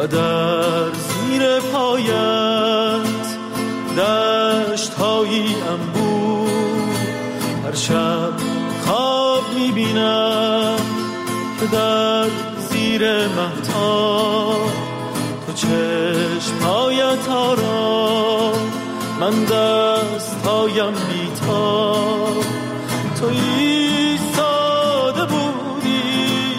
و در زیر پایت دشت‌هایی انبوه. هر شب خواب می‌بینم که در زیر مهتاب تو چشم‌هایت آرام، من دست‌هایم بی‌تاب. تو ایستاده بودی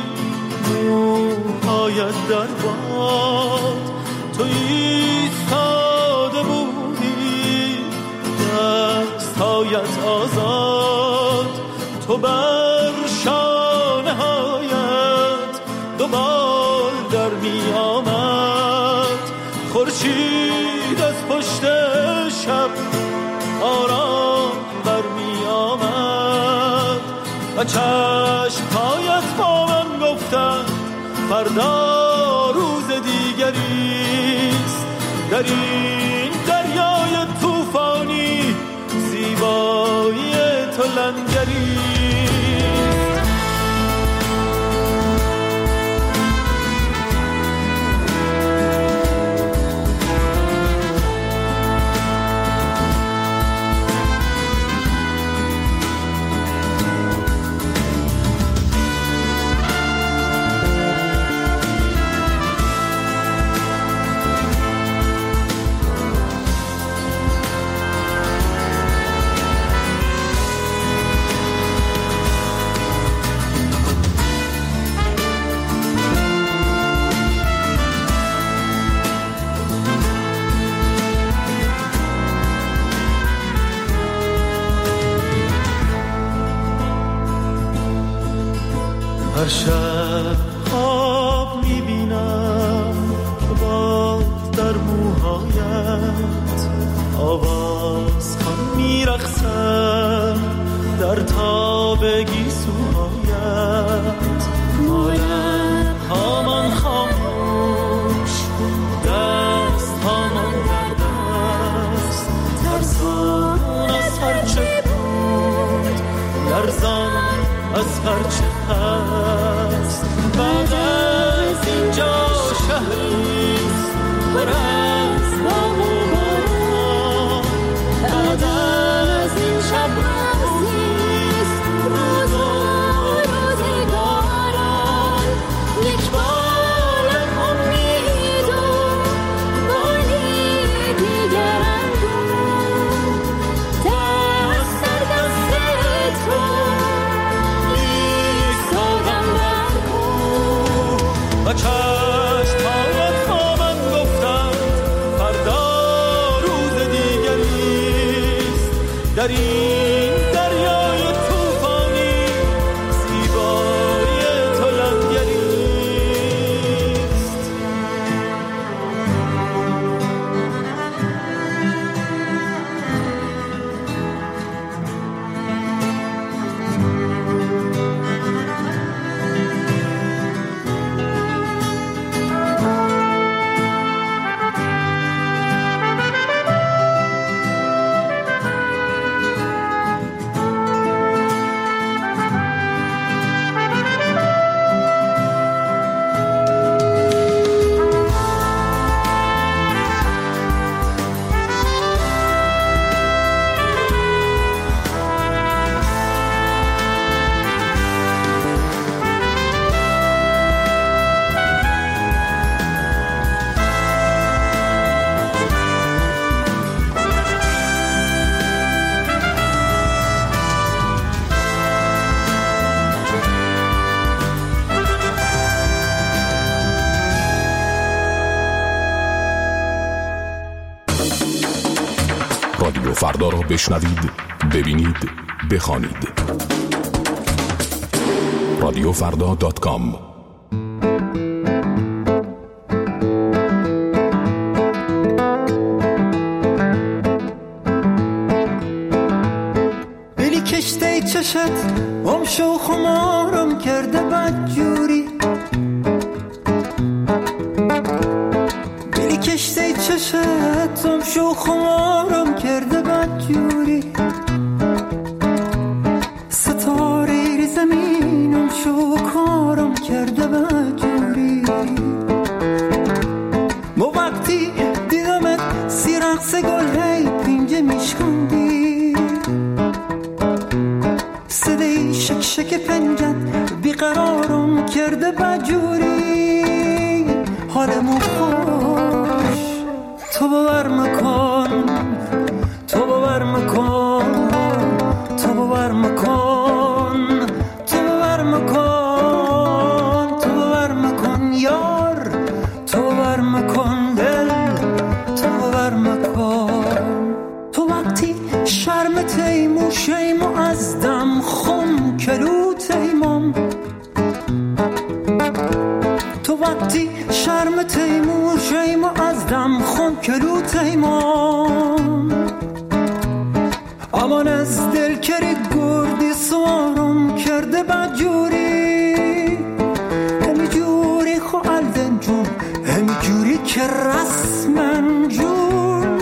موهایت در باد، تو ایستاده بودی دست‌هایت آزاد. تو بر شانه‌هایت دوبال در می آمد، خورشید از پشت شب آرام بر می آمد و چشم‌هایت با من گفتند فردا روز دیگریست. در این دریای طوفانی زیبایی تو لنگریست. هر شب خواب میبینم که باد در موهایت آواز خوان میرقصم در تاب گیسوهایت. مالم هامان خاموش، دست هامان در دست، ترسان از هرچه بود، لرزان از هرچه هست. بعد از اینجا شهریست پر از باغ و باران، بعد از این شب روزیست روز و روزگاران. یک بالم امید و بالی دیگر اندوه، دست در دست تو و چشم‌هایت با من گفتند فردا روز دیگریست. در این دریای طوفانی زیبایی تو لنگریست. رادیو فردا را بشنوید، ببینید، بخوانید. radiofrda.com. بلی کشته چشت شو خمارم کرده بدجوری، بلی کشته چشت شو خمارم کرده بدجوری، ستاره زمینم شو کارم کرده بدجوری. واسه گل هی پینجه میشکندی صدای شک شک پنجت بیقرارم کرده بجوری حالمو خوش تو باور مکن تو باور مکن تو باور مکن تو باور مکن تو باور مکن یار تو باور مکن دل تو باور مکن تو وقتی شرم تیمو شیمو از دم خم کلو تیمم تو وقتی شرم تیمو شیمو از دم خم کلو تیمم امان از دل کری گردی سوارم کرده بجوری همی جوری خو الدن جون همی جوری که رسمن جون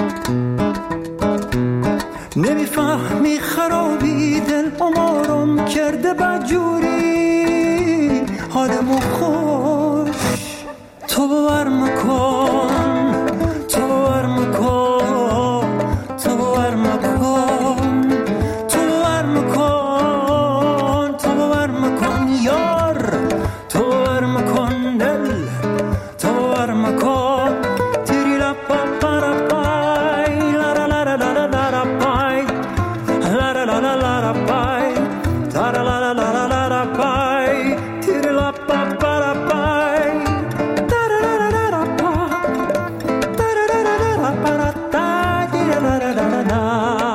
نمیفهمی خرابی دل امارم کرده بجوری حالمو خوش تو باور مکن تو باور مکن تو باور مکن تو باور مکن تو باور مکن یار تو باور مکن دل تو باور مکن تیری لا پا پا را پای لا را لا را لا را لا را پای لا را لا لا لا را پای تا را لا لا لا لا لا را پای تیری لا پا پا را پای تا را لا لا لا را پا تا را لا لا لا را پا را تا تیری لا لا لا لا لا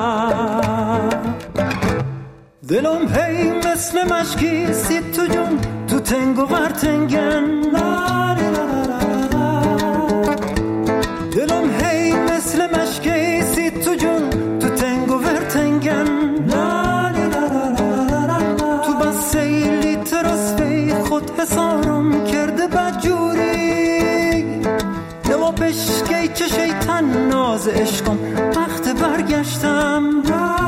دلم هی مثل مشکی سید تو جون تو تنگ و برتنگن لا لا لا لا لا دلم هی مثل مشکی سید تو جون تو تنگ و برتنگن لا لا لا لا لا تو بس سیلی ترس فی خود حسارم کرده بجوری دوا بشکی چه شیطن ناز عشقم وقت برگشتم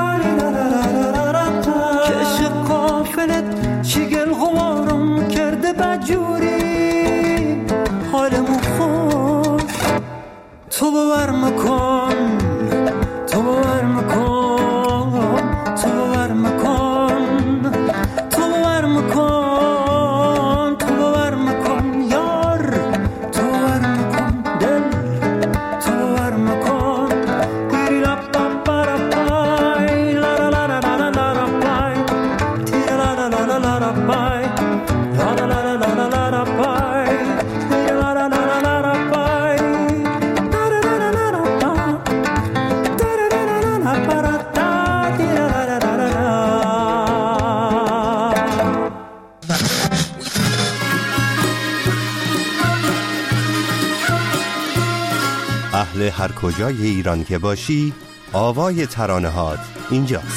که عشق قافلت چیگل غوارم کرده بجوری حالمو خوش تو باور مکن تو باور مکن تو باور مکن تو باور مکن تو باور مکن یار تو باور مکن دل تو باور مکن تیری لا پا پا را پای لا لا لا لا لا لا را پای تیری لا لا لا لا لا را پای لا لا لا لا لا لا را پای تیری لا لا لا لا لا را پای لا لا لا لا لا را پا تا را لا لا لا لا پا را تا تیری لا لا لا لا لا اهل هر کجای ایران که باشی آوای ترانه‌هات اینجاست.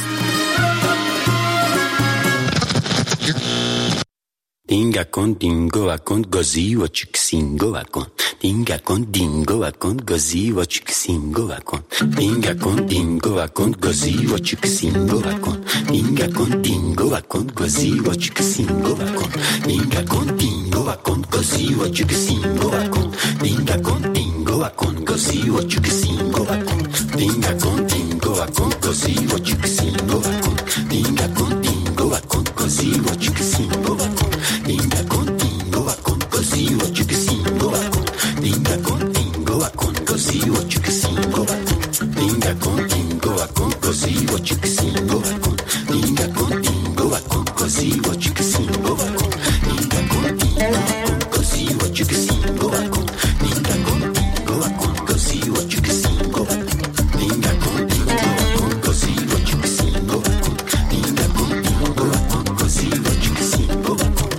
Dinga con dingo va con così o cicsingo va con dinga con dingo va con così o cicsingo va con dinga con dingo va con così o cicsingo va con dinga con dingo va con così o cicsingo va con dinga con dingo va con così o cicsingo va con dinga con dingo va con così o cicsingo va con dinga con dingo va con così o cicsingo va con dinga con dingo va con così o cicsingo va con dinga contigo va con così o ciucingo va con dinga contigo va con così o ciucingo va con dinga contigo va con così o ciucingo va con dinga contigo va con così o ciucingo va con dinga contigo va con così o ciucingo va con dinga contigo va con così o ciucingo va con dinga contigo va con così o ciucingo va con dinga contigo va con così o ciucingo va con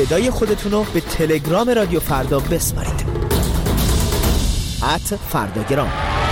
صدای خودتون رو به تلگرام رادیو فردا بسپارید. @فرداگرام.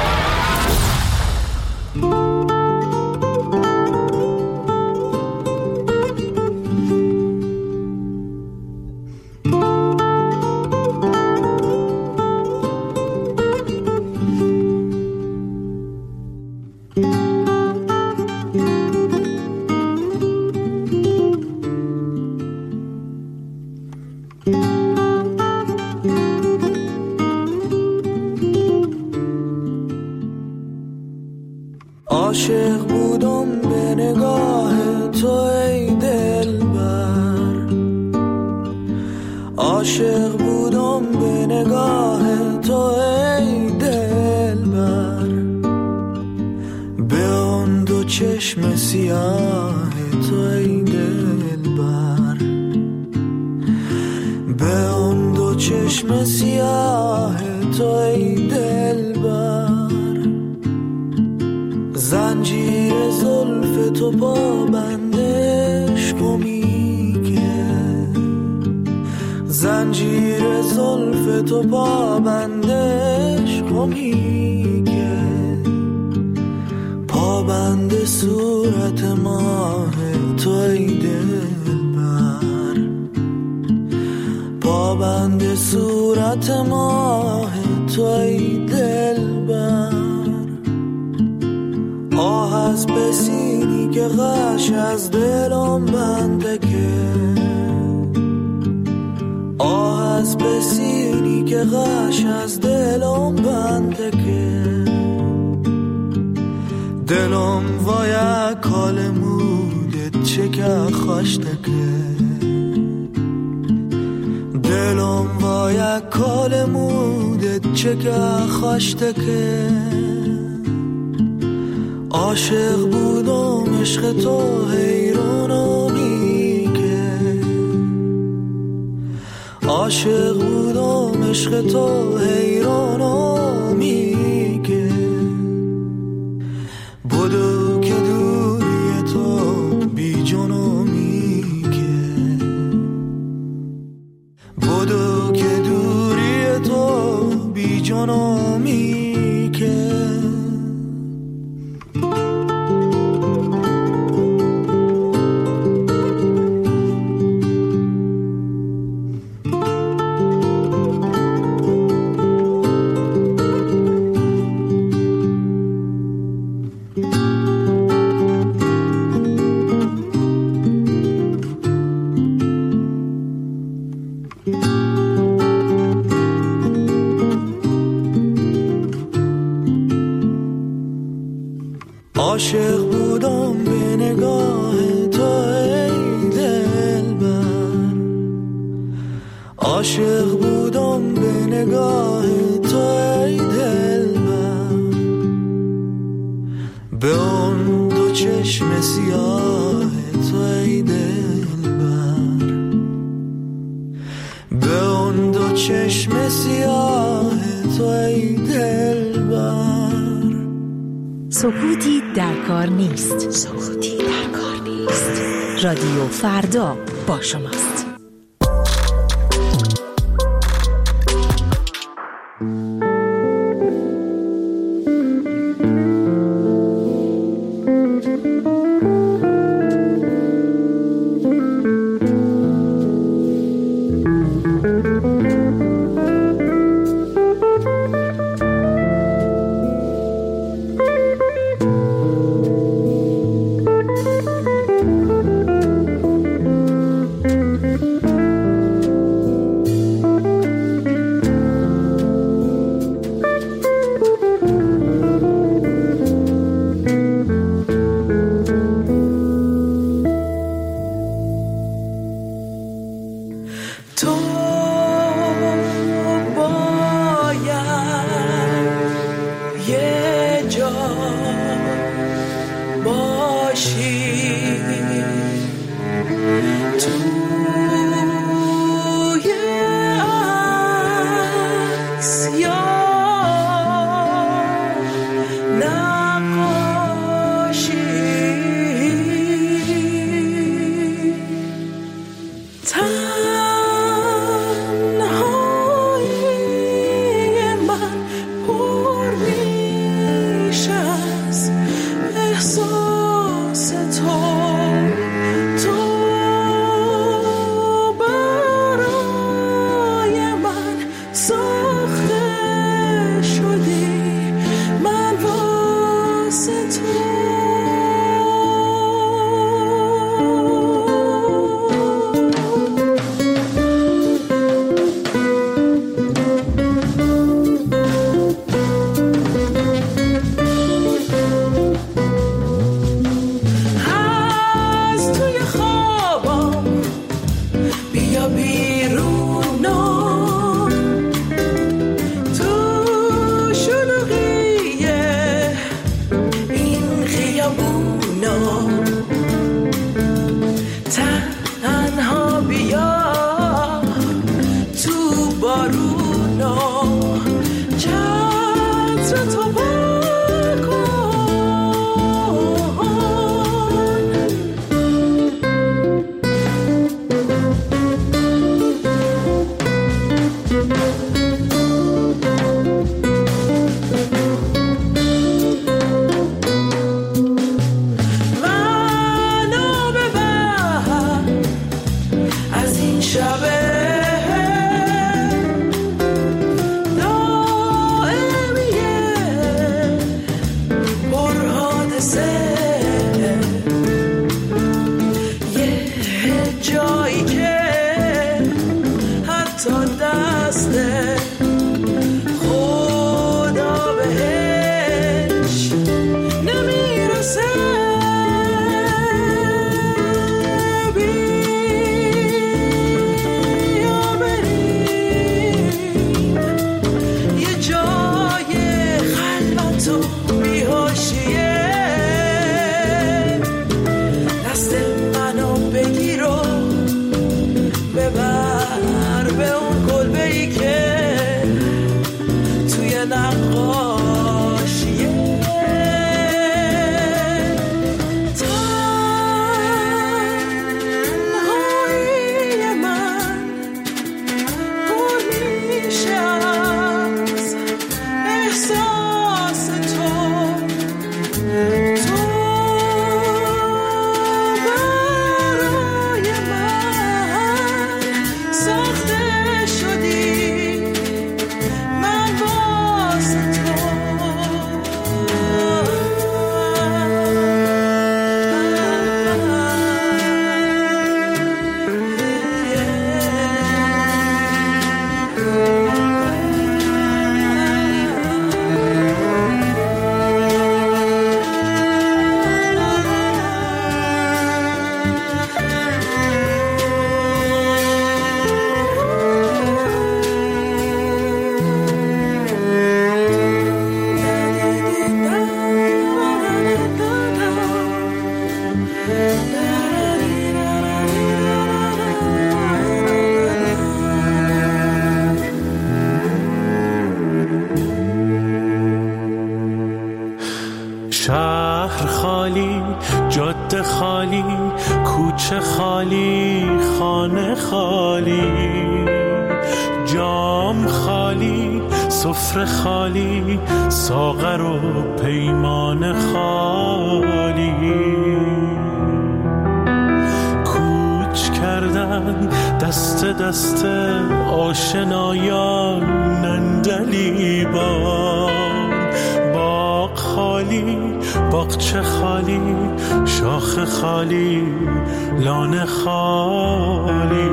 عاشق بودم به نگاه تو ای دلبر، عاشق بودم به نگاه تو ای دلبر، به آن دو چشم سیاه تو ای دلبر، به آن دو چشم سیاه تو ای دلبر، زنجیر زلف تو پابندش گمی که، زنجیر زلف تو پابندش گمی که، پابند صورت ماه تو ای دلبر، پابند صورت ماه تو ای دلبر، آه از بسینی که غش از دلم بنده که، آه از بسینی که غش از دلم بنده که، دلم وای کال مودت چه که خوشته که، دلم وای کال مودت چه که خوشته که، عاشق بودم عشق تو حیرانم میگه، عاشق بودم عشق تو حیرانم میگه، بدو که دوری تو بی جانم میگه، بدو که دوری تو بی جانم میگه. عاشق بودم به نگاه تو ای دلبر، عاشق بودم به نگاه تو ای دلبر، به اون دو چشم سیاه تو ای دلبر، به اون دو چشم سیاه تو ای دلبر. سکوتی در کار نیست، سکوتی در کار نیست. رادیو فردا با شماست. بارونا چتر تو بکن. منو ببر از این شبه شهر خالی، جاده خالی، کوچه خالی، خانه خالی، جام خالی، سفره خالی، ساغر و پیمان خالی. کوچ کردن دست دست آشنایان نندلیبان. باغ خالی، باغچه خالی، شاخ خالی، لانه خالی.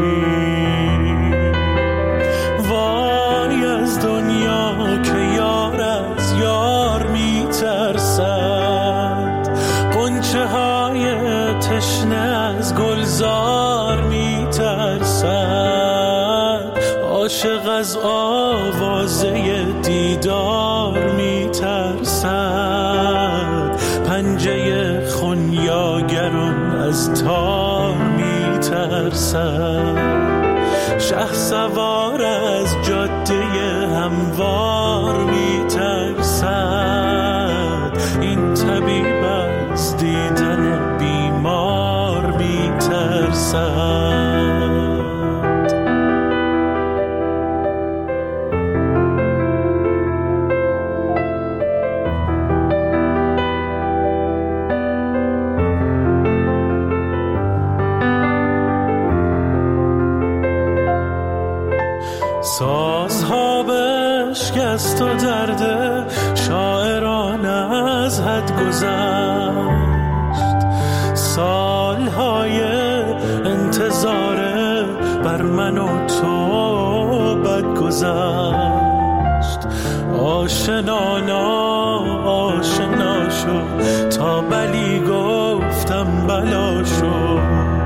وای از دنیا که یار از یار میترسد، غنچه های تشنه از گلزار میترسد، عاشق از آوازه دیدار میترسد، پنجه خونیاگران از تار میترسد. شه سوار از جاده هموار میترسد، این طبیب از دیدن بیمار میترسد. سازها بشکست و درد شاعران از حد گذشت، سالهای انتظار بر من و تو بد گذشت. آشنا آشنا شد تا بلی گفتم بلا شد،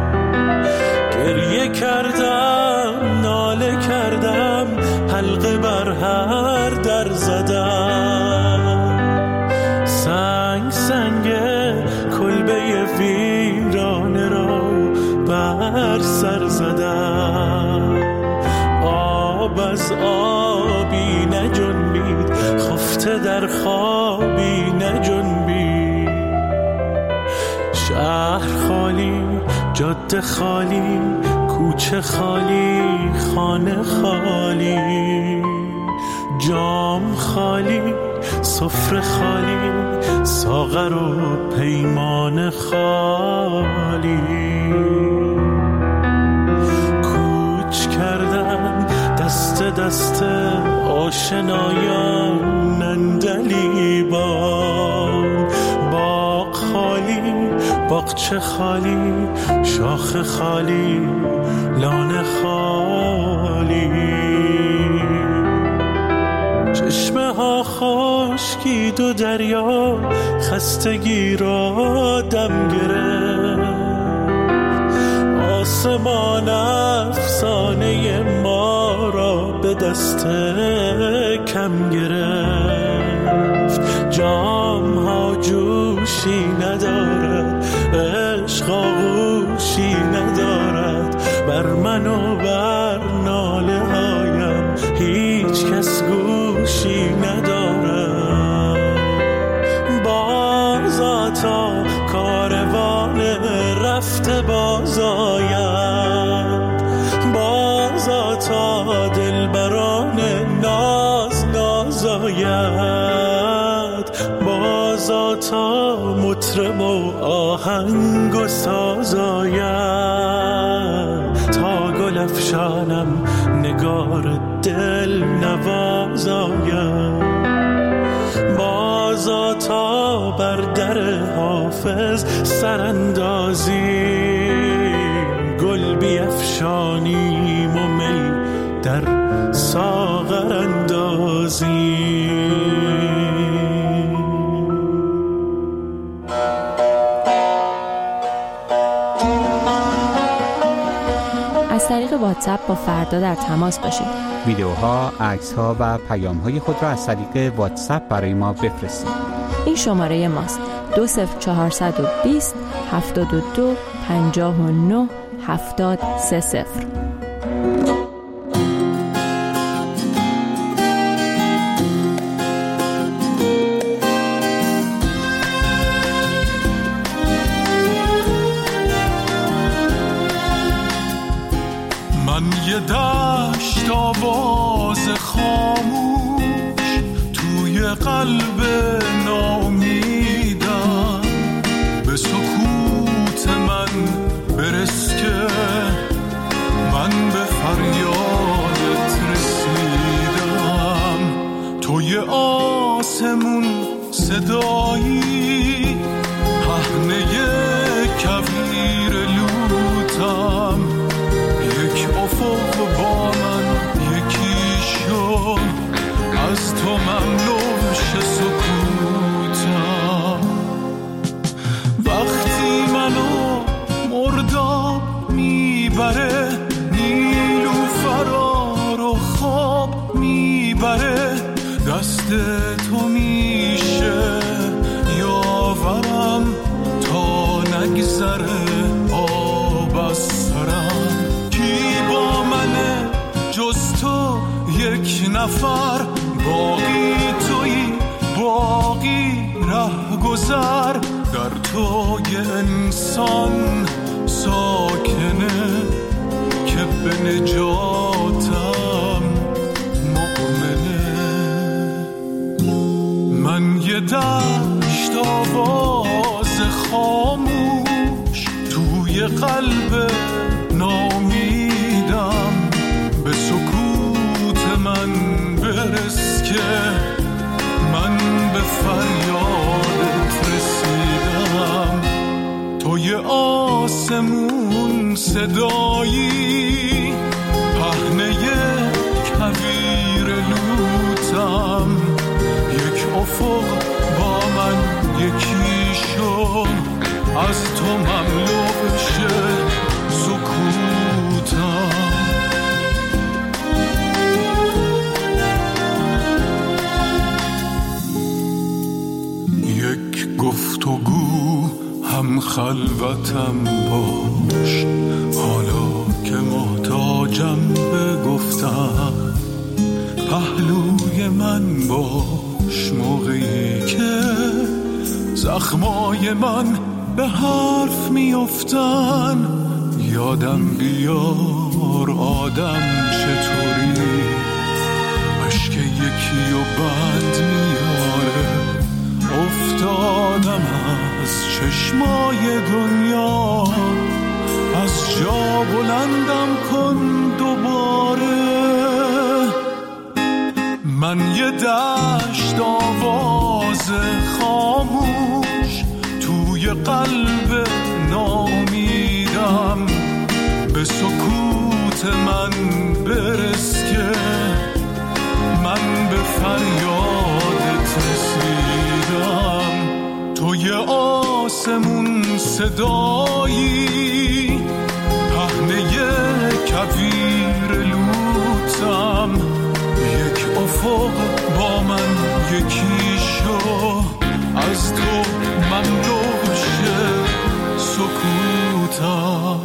گریه کردم ناله کردم حلقه بر هر در زدم، سنگ سنگ کلبه ویرانه را بر سر زدم، آب از آبی نجنبید، خفته در خوابی نجنبید. شهر خالی، جاده خالی، کوچه خالی، خانه خالی، جام خالی، سفره خالی، ساغر و پیمان خالی. کوچ کردن دست دست آشنایان نندلیبان. باغ خالی، باغچه خالی، شاخ خالی، لانه خالی. چشمه ها خشکید و دریا خستگی را دم گرفت. آسمان افسانه ما را به دست کم گرفت. جام ها جوشی ندارد، عشق آغوشی ندارد، بر من و بر ناله هایم هیچ کس گوشی ندارد. بازا تا کاروان رفته باز آید، بازا تا دلبران ناز ناز آید، بازا تا مطرب و آهنگ و ساز آید، تا گل افشانم نگار دل نواز آید، بازا تا بر در حافظ سراندازیم، گل بیفشانیم و می در ساغر اندازیم. از طریق واتساپ با فردا در تماس باشید. ویدیوها، عکس‌ها و پیام‌های خود را از طریق واتساپ برای ما بفرستید. این شماره ماست: 20420 72 59 7030. من یه دشت آواز خاموش توی قلب ناامیدم، به سکوت من برس که من به فریادت رسیدم. توی آسمون صدایی، پهنه کویر لوتم، یک افق با من یکی شد، از تو مملوش سکوتم. وقتی منو مرداب میبره، نیلوفرا رو خواب میبره، دست تو میشه یاورم تا نگذره آب از سرم. کی با منه جز تو یک نفر، باقی تویی باقی ره گذر، در تو یه انسان ساکنه که به نجاتم مؤمنه. من یه دشت آواز خاموش توی قلب ناامیدم، به سکوت من برس که من به فریادت رسیدم. توی آسمون صدایی، پهنه کویر لوتم، یک افق با من یکی شد، از تو مملو شه سکوتم. یک گفتگو هم خلوتم باش، حالا که محتاجم به گفتم، پهلوی من باش موقعی که زخمای من به حرف میافتن. یادم بیار آدم چطوری عشق یکی و بند میاره. افتادم از چشمای دنیا، از جا بلندم کن دوباره. من یه دشت آواز خاموش توی قلب نامیدم. به سکوت من برس که من به فریادت رسیدم. تو یه آسمون صدایی، پهنه کویر لوتم. یک افق با من یکی شو، از تو مملو شه سکوتم.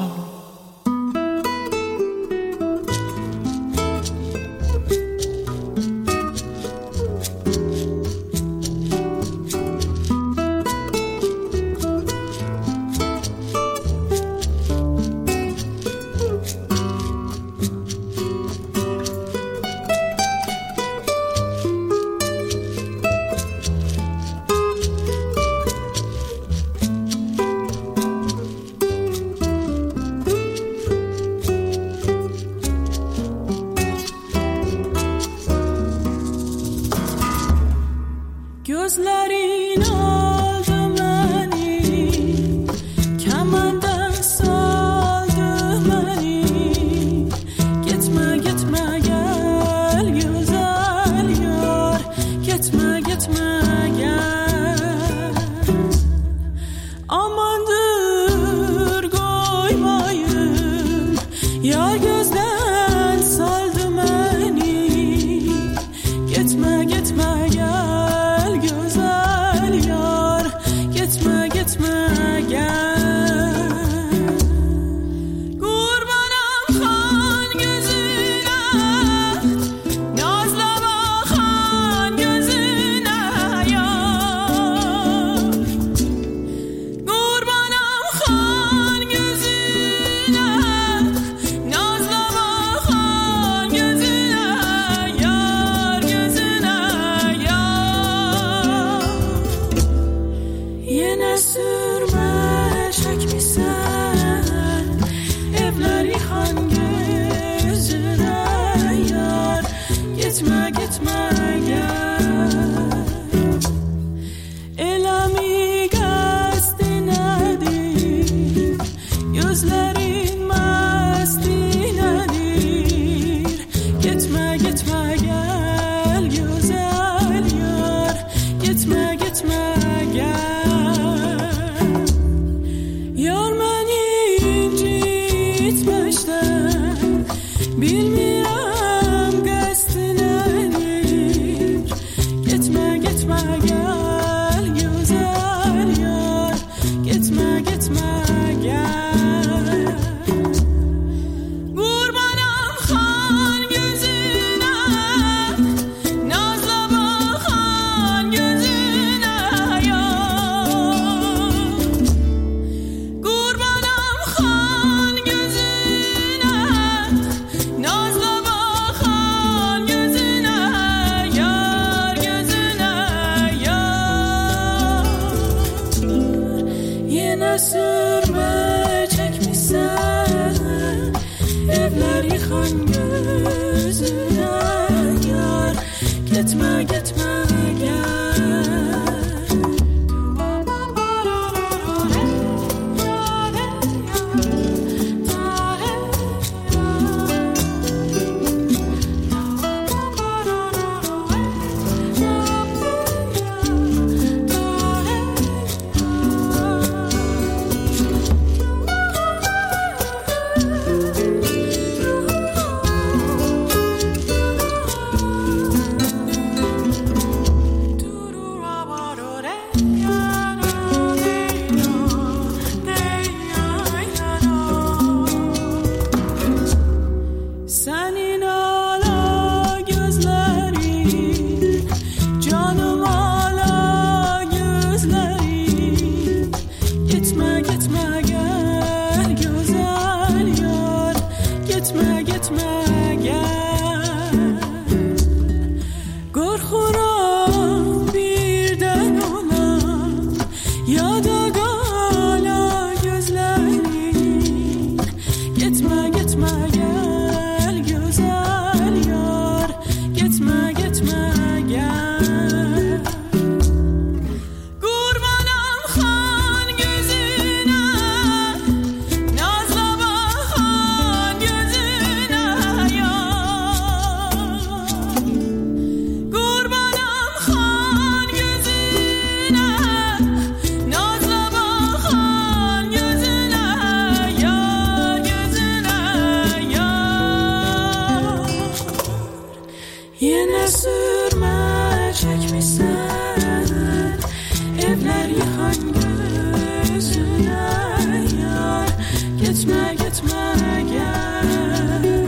Yine sürme çekmişsen evler yıkan gözüne yar. Gitme gitme gel.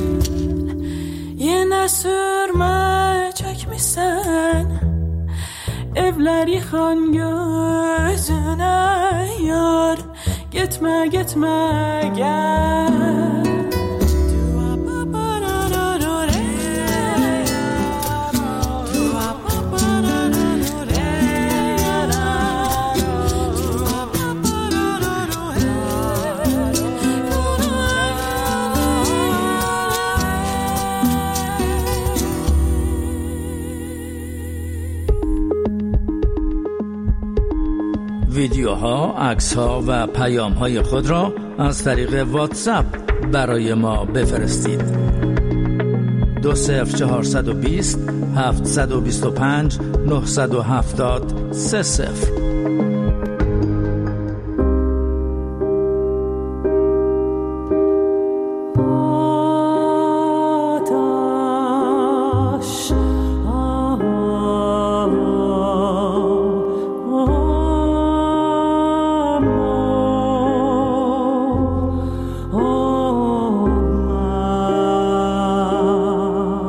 Yine sürme çekmişsen evler yıkan gözüne yar. Gitme gitme gel. ویدیوها، عکس‌ها و پیام‌های خود را از طریق واتساپ برای ما بفرستید. 20420 725 970 30.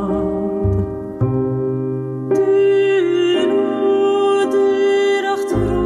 After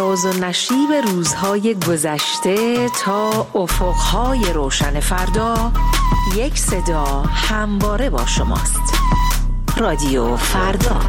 فراز و نشیب روزهای گذشته تا افقهای روشن فردا، یک صدا همواره با شماست. رادیو فردا.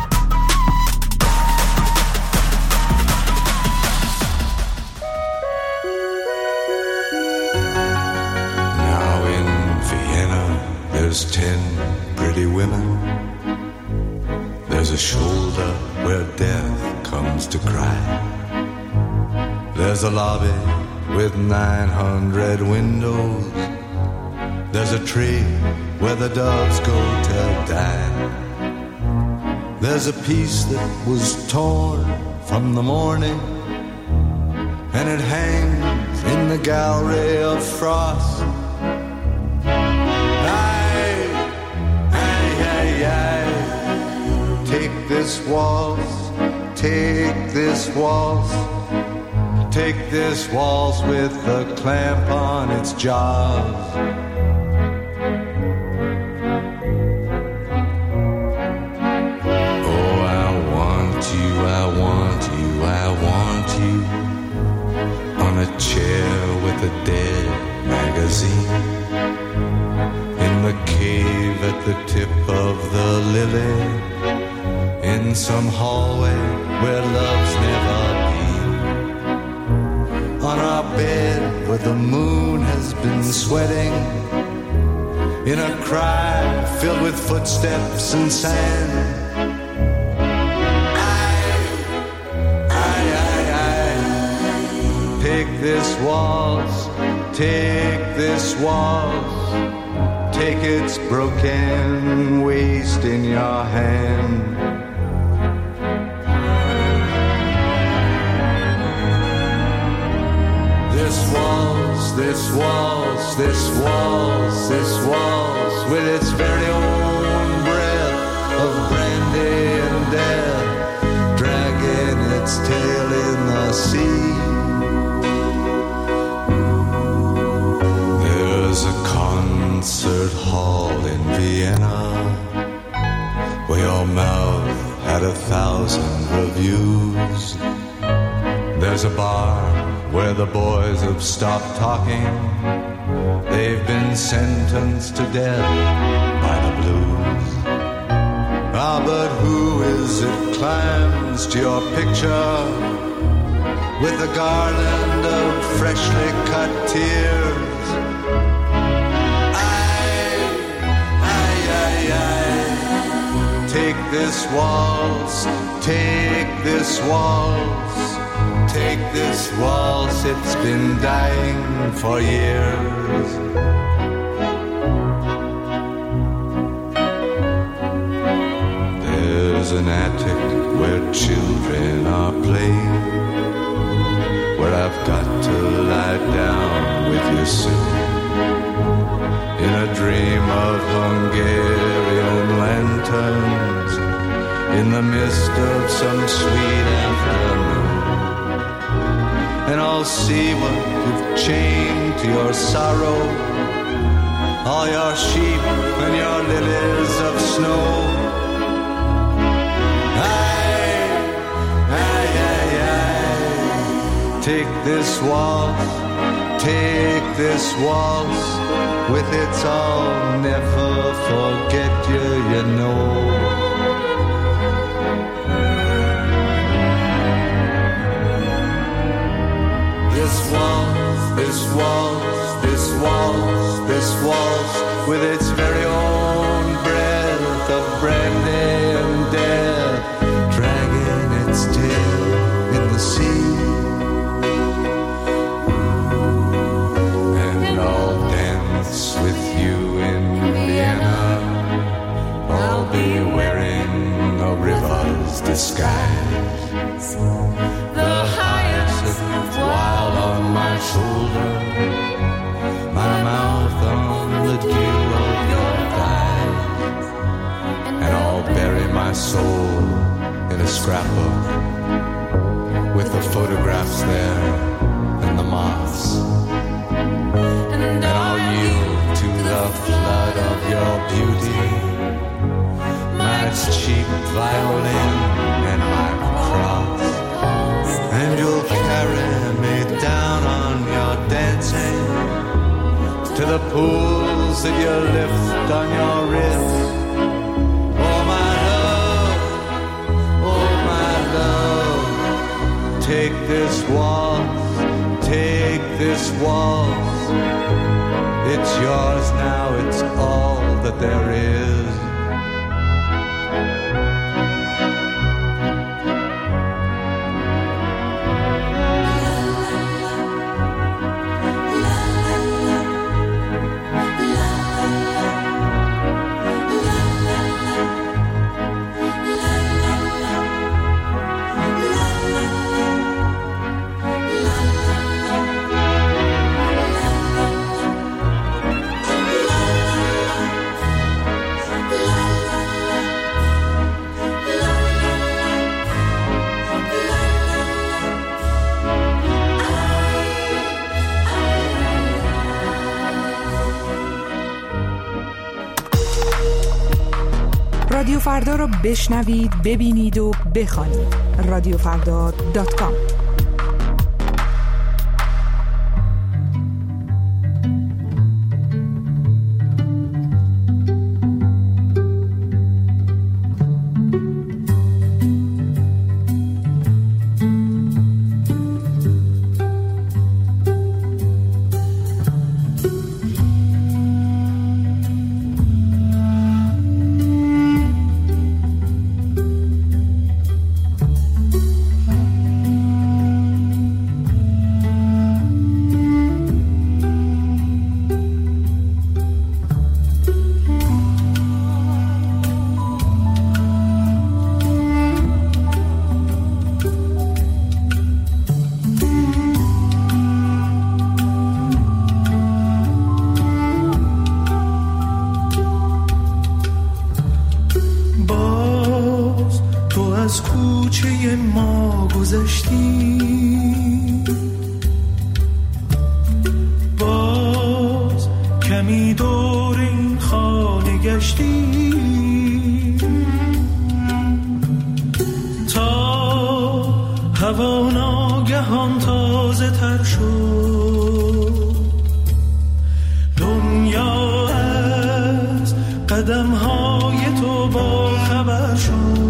Now in Vienna there's 10 pretty women. There's a shoulder where death comes to cry. There's a lobby with 900 windows. There's a tree where the doves go to die. There's a piece that was torn from the morning, and it hangs in the gallery of frost. Take this waltz, take this waltz, take this waltz with a clamp on its jaws. Oh, I want you, I want you, I want you on a chair with a dead magazine, in the cave at the tip of the lily, in some hallway where love's never been, on our bed where the moon has been sweating, in a cry filled with footsteps and sand. Take this waltz, take this waltz, take its broken waist in your hand. This waltz, this waltz, this waltz, this waltz, with its very own breath of brandy and death, dragging its tail in the sea. There's a concert hall in Vienna where your mouth had 1,000 reviews. There's a bar where the boys have stopped talking. They've been sentenced to death by the blues. Ah, but who is it climbs to your picture with a garland of freshly cut tears? Take this waltz, take this waltz, take this waltz, it's been dying for years. There's an attic where children are playing, where I've got to lie down with you soon, in a dream of Hungarian lanterns, in the mist of some sweet afternoon. And I'll see what you've chained to your sorrow, all your sheep and your lilies of snow. Take this waltz, take this waltz, with its I'll never forget you, you know. This waltz, this waltz, this waltz, this waltz, with its very own breath of brandy and death, dragging its tail in the sea. And I'll dance with you in Vienna. I'll be wearing a river's disguise, the hyacinth wild on my shoulder, my mouth on the dew of your thighs. And I'll bury my soul in a scrapbook with the photographs there and the moths. And I'll yield to the flood of your beauty, my cheap violin and my cross. And you'll water pools that you lift on your wrist. Oh my love, oh my love, take this waltz, take this waltz. It's yours now, it's all that there is. رادیو فردا رو بشنوید، ببینید و بخوانید. radiofrda.com. از کوچه ما گذشتی، باز کمی دور این خانه گشتی، تا هوا ناگهان تازه تر شد، دنیا از قدم های تو با خبر شد.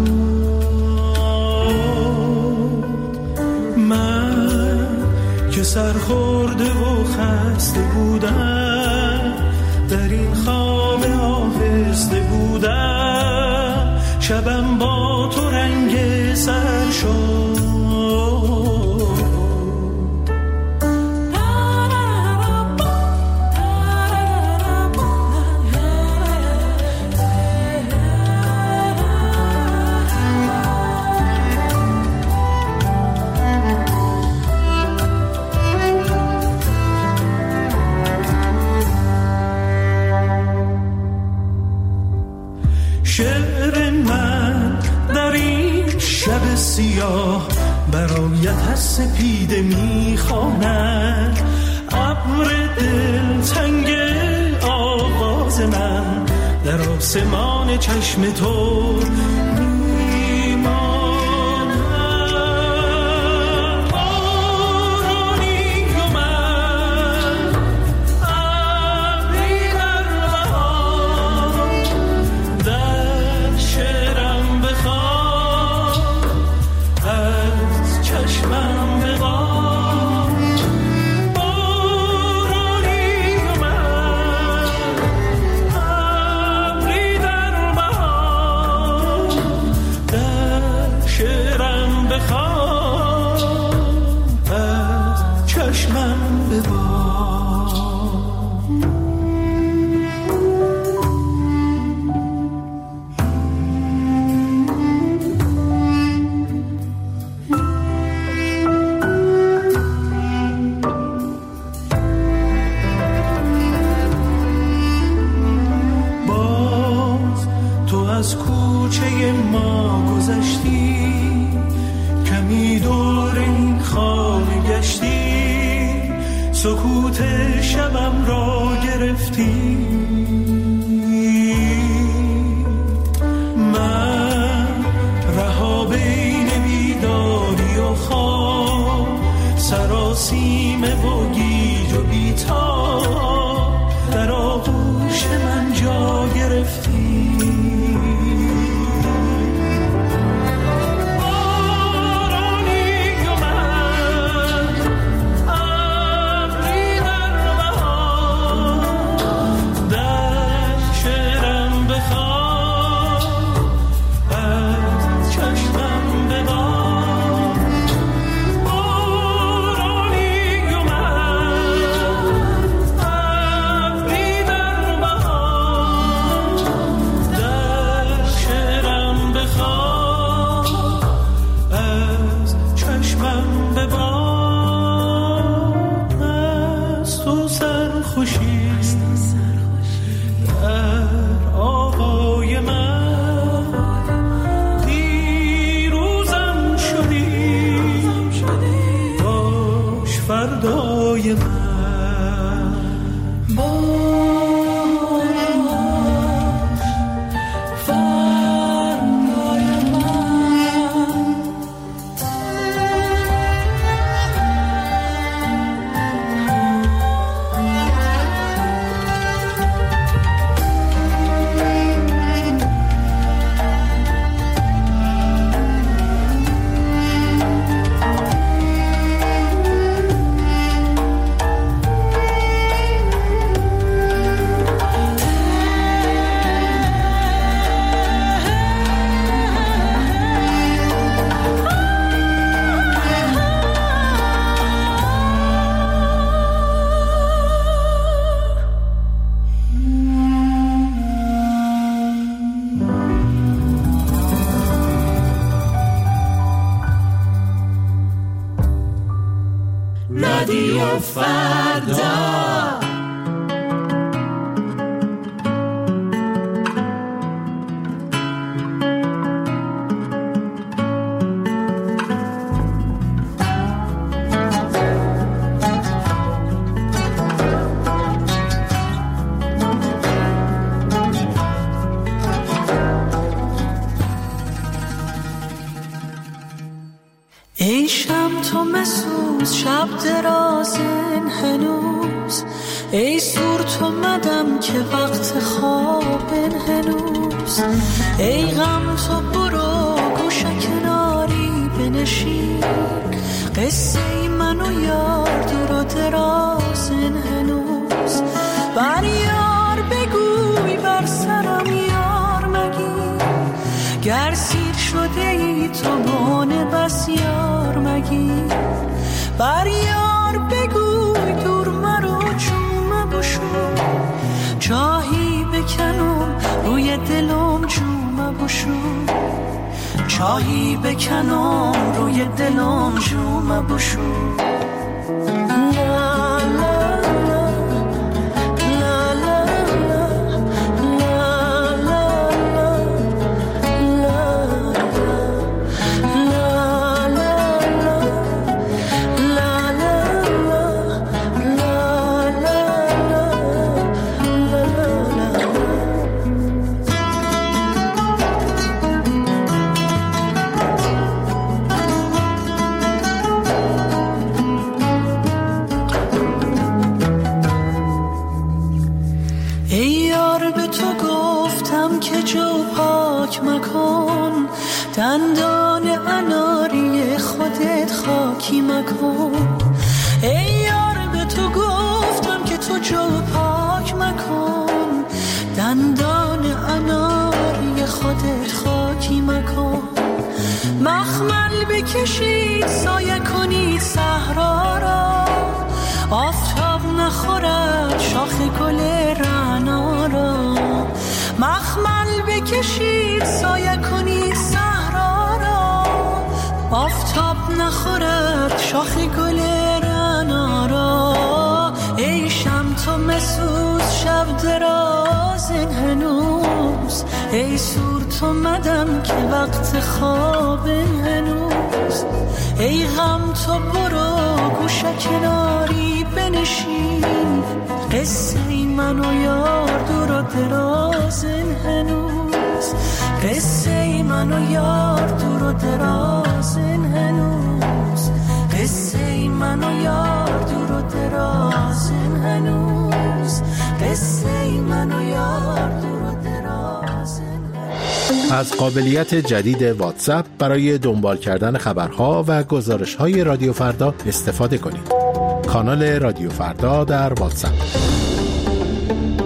که سرخورده و خسته بودم، در این خواب آهسته بودم، شبم با تو رنگ سر شد. شعر من در این شب سیاه برایت از سپیده میخواند، ابر دلتنگ آواز من در آسمان چشم تو از کوچه ما گذشتی، کمی دور این خانه گشتی، سکوت شبم را گرفتی. من رها بین بیداری و خواب، سراسیمه و گیج و بیتاب، در گرفتی. رادیو فردا. ای شب تو مسوز شب درازن هنوز، ای سور تو مدم که وقت خوابن هنوز، ای غم تو برو گوشه کناری بنشین، قصه ای من و یار دور و درازن هنوز، بر یار بگوی بر سرم یار مگی، گر سیر شده ای تو بانه بس یار مگی، بر یار بگوی دور مرو چوم بشو، چاهی بکنم روی دلم جوم بشو، چاهی بکنم روی دلم جوم بشو. دندان اناری خودت خاکی مکن، ای یار به تو گفتم که تو جو پاک مکن، دندان اناری خودت خاکی مکن، مخمل بکشید سایه کنید صحرا را، آفتاب نخورد شاخ گل رعنا را، مخمل بکشید سایه کنید صحرا را، آفتاب نخورد شاخ گل رعنا را، ای شم تو مسوز شب درازن هنوز، ای سور تو مدم که وقت خوابن هنوز، ای غم تو برو گوشه کناری بنشین، قصه ای من و یار دور و درازن هنوز، قصه ای من و یار دور و درازن هنوز، قصه ای من و یار دور و درازن هنوز، قصه ای من و یار دور و درازن. از قابلیت جدید واتساپ برای دنبال کردن خبرها و گزارش‌های رادیو فردا استفاده کنید. کانال رادیو فردا در واتساپ.